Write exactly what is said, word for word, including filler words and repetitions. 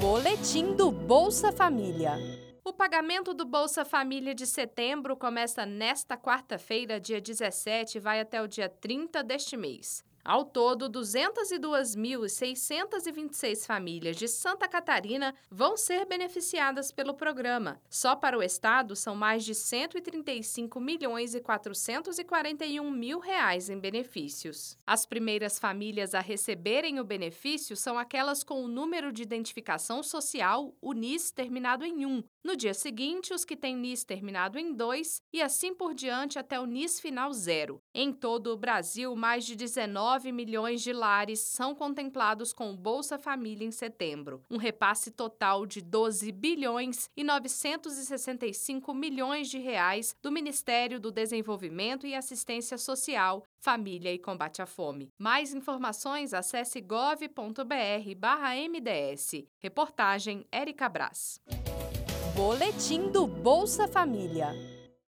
Boletim do Bolsa Família. O pagamento do Bolsa Família de setembro começa nesta quarta-feira, dia dezessete, e vai até o dia trinta deste mês. Ao todo, duzentas e duas mil, seiscentas e vinte e seis famílias de Santa Catarina vão ser beneficiadas pelo programa. Só para o estado, são mais de cento e trinta e cinco milhões e quatrocentos e quarenta e um mil reais em benefícios. As primeiras famílias a receberem o benefício são aquelas com o número de identificação social, o N I S, terminado em um. No dia seguinte, os que têm N I S terminado em dois e assim por diante até o N I S final zero. Em todo o Brasil, mais de dezenove milhões de lares são contemplados com o Bolsa Família em setembro, um repasse total de doze bilhões e novecentos e sessenta e cinco milhões de reais do Ministério do Desenvolvimento e Assistência Social, Família e Combate à Fome. Mais informações, acesse gov ponto br barra M D S. Reportagem Érica Brás. Boletim do Bolsa Família.